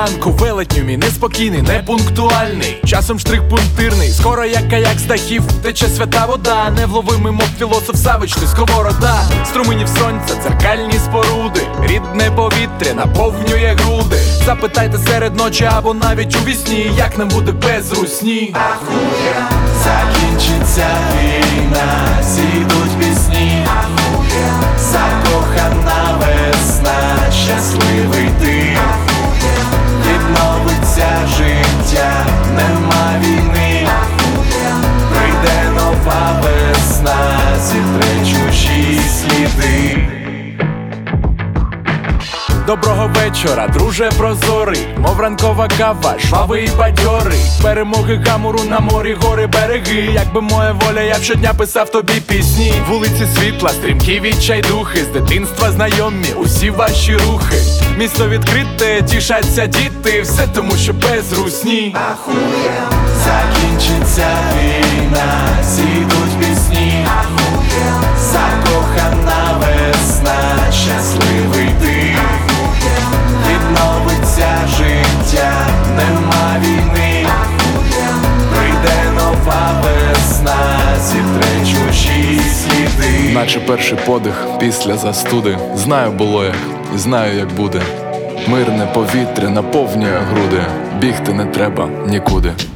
ранку, велетню мій неспокійний, непунктуальний. Часом штрих пунктирний, скоро як каяк з дахів тече свята вода. Невловимий мов філософ Савич, ти сковорода. Струменів сонця, дзеркальні споруди, рідне повітря наповнює груди. Запитайте серед ночі або навіть у вісні, як нам буде без русні. Ахуя, закінчиться війна, зійдуть пісні. Ахуя, закохана весна, щасливий ти. Ахуя, відновиться життя, нема війни. Ахуя, прийде нова весна, зітре чужі сліди. Доброго вечора, друже прозорий, мов ранкова кава, жвавий і бадьорий. Перемоги гамору на морі, гори, береги. Якби моя воля, я б щодня писав тобі пісні. Вулиці світла, стрімкі відчайдухи, з дитинства знайомі усі ваші рухи. Місто відкрите, тішаться діти, все тому, що без русні. Ахуя, закінчиться війна, зійдуть пісні. Ахуя, закохана весна, щасливий ти. Ахуя, відновиться життя, нема війни. Ахуя, прийде нова весна, зітре чужі сліди. Наче перший подих після застуди. Знаю, було як, і знаю, як буде. Мирне повітря наповнює груди. Бігти не треба нікуди.